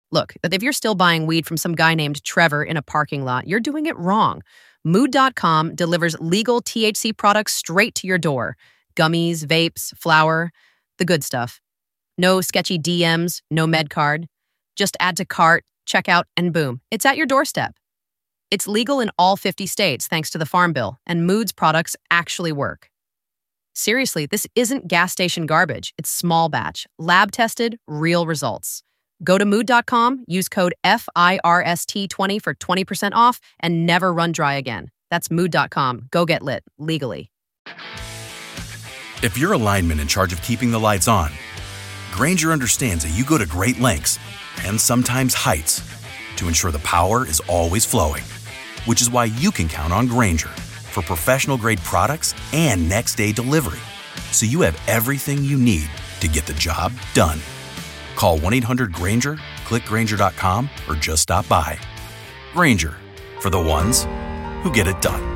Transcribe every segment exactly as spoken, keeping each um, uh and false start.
Look, if you're still buying weed from some guy named Trevor in a parking lot, you're doing it wrong. Mood dot com delivers legal T H C products straight to your door. Gummies, vapes, flour, the good stuff. No sketchy D Ms, no med card. Just add to cart, check out, and boom, it's at your doorstep. It's legal in all fifty states thanks to the Farm Bill, and Mood's products actually work. Seriously, this isn't gas station garbage. It's small batch, lab-tested, real results. Go to mood dot com, use code F I R S T twenty for twenty percent off, and never run dry again. That's mood dot com. Go get lit, legally. If you're a lineman in charge of keeping the lights on, Grainger understands that you go to great lengths, and sometimes heights, to ensure the power is always flowing. Which is why you can count on Grainger for professional-grade products and next-day delivery, so you have everything you need to get the job done. Call one eight hundred Grainger, click Grainger dot com, or just stop by. Grainger, for the ones who get it done.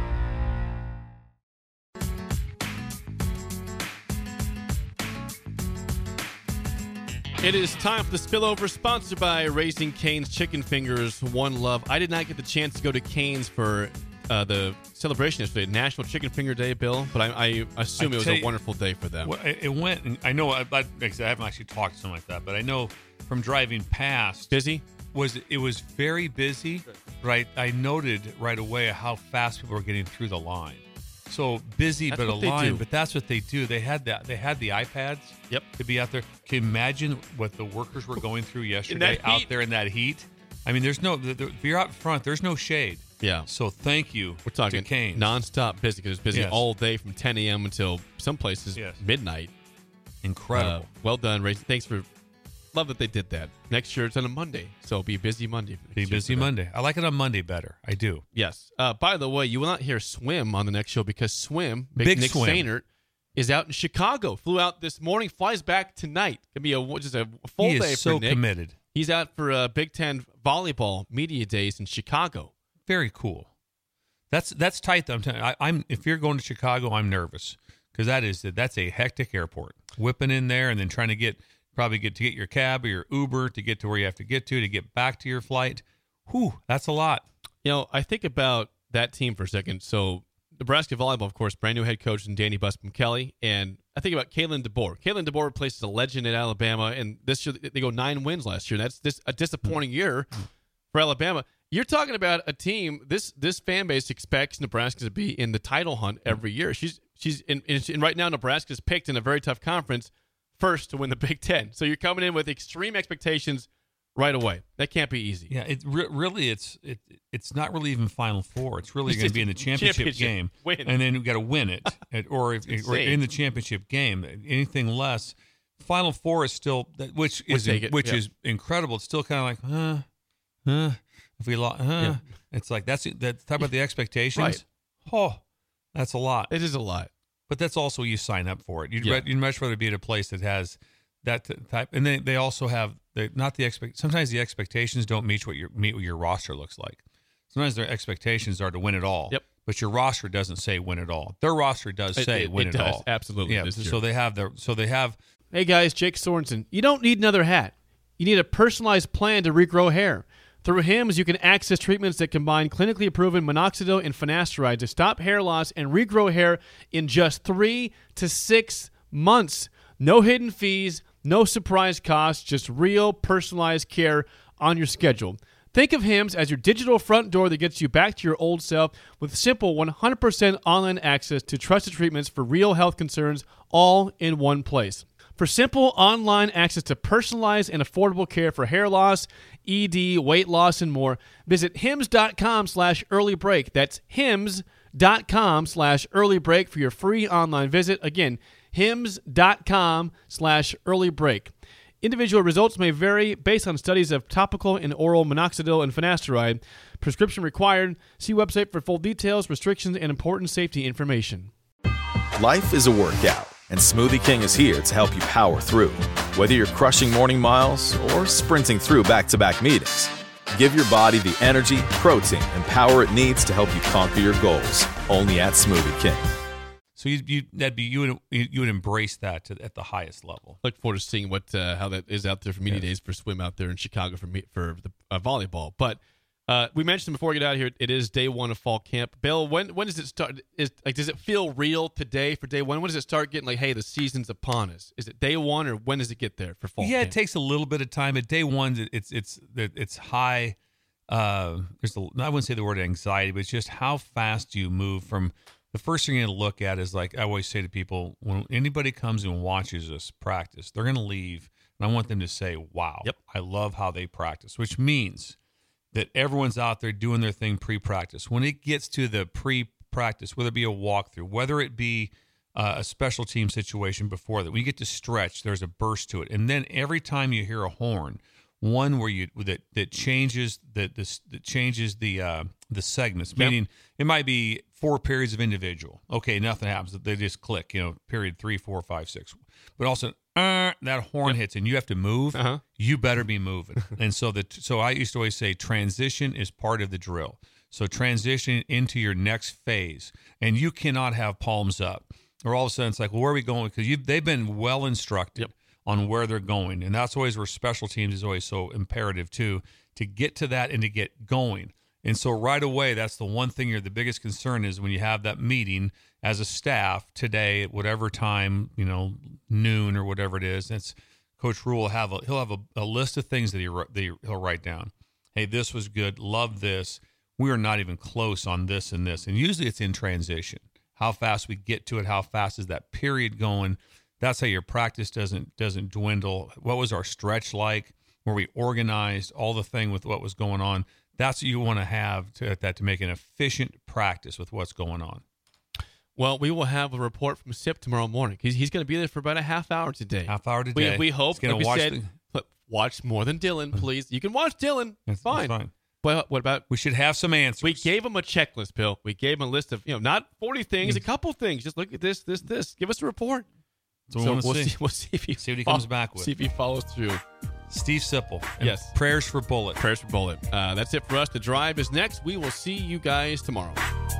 It is time for the Spillover, sponsored by Raising Cane's Chicken Fingers, One Love. I did not get the chance to go to Cane's for uh, the celebration yesterday, National Chicken Finger Day, Bill, but I, I assume I it was a you, wonderful day for them. Well, it went, and I know, I, I haven't actually talked to them like that, but I know from driving past. Busy? Was It was very busy, right? I noted right away how fast people were getting through the line. So busy, that's but a line, but that's what they do. They had that. They had the iPads. Yep. To be out there. Can you imagine what the workers were going through yesterday out there in that heat? I mean, there's no. If you're out front, there's no shade. Yeah. So thank you. We're talking to Cane's. nonstop busy because it's busy yes. all day from ten a.m. until some places yes. midnight. Incredible. Uh, well done, Ray. Thanks for. Love that they did that. Next year it's on a Monday, so it'll be a busy Monday. Be busy Monday. I like it on Monday better. I do. Yes. Uh, by the way, you will not hear Swim on the next show because Swim, Big, Big Nick Swim. Sainert, is out in Chicago. Flew out this morning, flies back tonight. Gonna be a just a full he day is for so Nick. committed. He's out for uh, Big Ten volleyball media days in Chicago. Very cool. That's that's tight. Though. I'm telling you, I, I'm if you're going to Chicago, I'm nervous because that is that's a hectic airport. Whipping in there and then trying to get. Probably get to get your cab or your Uber to get to where you have to get to to get back to your flight. Whew, that's a lot. You know, I think about that team for a second. So Nebraska volleyball, of course, brand new head coach and Danny Busby Kelly, and I think about Kalen DeBoer. Kalen DeBoer replaces a legend at Alabama, and this year they go nine wins last year. That's this a disappointing year for Alabama. You're talking about a team. This this fan base expects Nebraska to be in the title hunt every year. She's she's in, in, in right now. Nebraska's picked in a very tough conference. First to win the Big Ten. So you're coming in with extreme expectations right away. That can't be easy. Yeah, it re- really it's it it's not really even Final Four. It's really going to be in the championship, championship game, win. And then you've got to win it, or if or in the championship game. Anything less, Final Four is still which is we'll which yeah. is incredible. It's still kind of like, huh, huh. If we lost, huh, yeah. It's like that's that. Talk about the expectations. Right. Oh, that's a lot. It is a lot. But that's also you sign up for it. You'd, yeah. re- you'd much rather be at a place that has that t- type, and then they also have the not the expect. Sometimes the expectations don't meet what your meet what your roster looks like. Sometimes their expectations are to win it all. Yep. But your roster doesn't say win it all. Their roster does say it, it, win it, it, it does. all. Absolutely. Yeah. So they have their. So they have. Hey guys, Jake Sorensen. You don't need another hat. You need a personalized plan to regrow hair. Through Hims, you can access treatments that combine clinically proven minoxidil and finasteride to stop hair loss and regrow hair in just three to six months. No hidden fees, no surprise costs, just real personalized care on your schedule. Think of Hims as your digital front door that gets you back to your old self with simple one hundred percent online access to trusted treatments for real health concerns all in one place. For simple online access to personalized and affordable care for hair loss, E D, weight loss, and more, visit hims.com slash early break. That's hims.com slash early break for your free online visit. Again, hims.com slash early break. Individual results may vary based on studies of topical and oral minoxidil and finasteride. Prescription required. See website for full details, restrictions, and important safety information. Life is a workout, and Smoothie King is here to help you power through. Whether you're crushing morning miles or sprinting through back-to-back meetings, give your body the energy, protein, and power it needs to help you conquer your goals. Only at Smoothie King. So you you that'd be you would you would embrace that to, at the highest level. Look forward to seeing what uh, how that is out there for media yes. days for swim out there in Chicago for me, for the uh, volleyball. But uh, we mentioned before we get out of here, it is day one of fall camp. Bill, when when does it start? Is like does it feel real today for day one? When does it start getting like, hey, the season's upon us? Is it day one or when does it get there for fall? Yeah, camp? it takes a little bit of time. At day one, it's it's it's high. Uh, there's a, I wouldn't say the word anxiety, but it's just how fast you move from. The first thing you're going to look at is, like I always say to people, when anybody comes and watches us practice, they're going to leave, and I want them to say, wow, yep. I love how they practice, which means that everyone's out there doing their thing pre-practice. When it gets to the pre-practice, whether it be a walkthrough, whether it be uh, a special team situation before that, when you get to stretch, there's a burst to it. And then every time you hear a horn, one where you that that changes the the that changes the uh, the segments. Yep. Meaning it might be four periods of individual. Okay, nothing happens. They just click. You know, period three, four, five, six. But also uh, that horn yep. hits and you have to move. Uh-huh. You better be moving. And so the so I used to always say transition is part of the drill. So transition into your next phase, and you cannot have palms up, or all of a sudden it's like, well, where are we going? Because you they've been well instructed. Yep. on where they're going. And that's always where special teams is always so imperative too, to get to that and to get going. And so right away, that's the one thing you're the biggest concern is when you have that meeting as a staff today at whatever time, you know, noon or whatever it is. It's Coach Rule will have a, he'll have a, a list of things that, he, that he'll write down. Hey, this was good. Love this. We are not even close on this and this. And usually it's in transition. How fast we get to it. How fast is that period going? That's how your practice doesn't doesn't dwindle. What was our stretch like? Were we organized? All the thing with what was going on. That's what you want to have to that to make an efficient practice with what's going on. Well, we will have a report from Sip tomorrow morning. He's, he's going to be there for about a half hour today. Half hour today. We, we hope. Like we watch said, the... watch more than Dylan, please. You can watch Dylan. That's fine. That's fine. But what about? We should have some answers. We gave him a checklist, Bill. We gave him a list of, you know, not forty things, a couple things. Just look at this, this, this. Give us a report. So, so we we'll see. see. We'll see if he see what he follow, comes back with. See if he follows through. Steve Sipple. Yes. Prayers for Bullet. Prayers for Bullet. Uh, that's it for us. The Drive is next. We will see you guys tomorrow.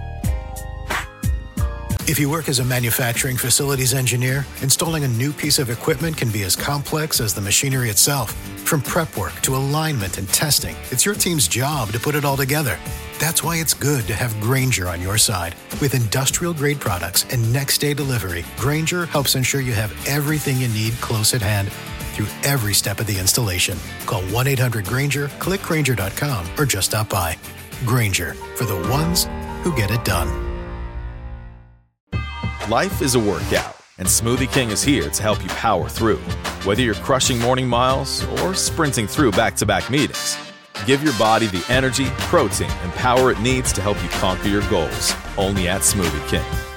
If you work as a manufacturing facilities engineer, installing a new piece of equipment can be as complex as the machinery itself. From prep work to alignment and testing, it's your team's job to put it all together. That's why it's good to have Grainger on your side. With industrial-grade products and next-day delivery, Grainger helps ensure you have everything you need close at hand through every step of the installation. Call one eight hundred Grainger, click Grainger dot com, or just stop by. Grainger, for the ones who get it done. Life is a workout, and Smoothie King is here to help you power through. Whether you're crushing morning miles or sprinting through back-to-back meetings, give your body the energy, protein, and power it needs to help you conquer your goals. Only at Smoothie King.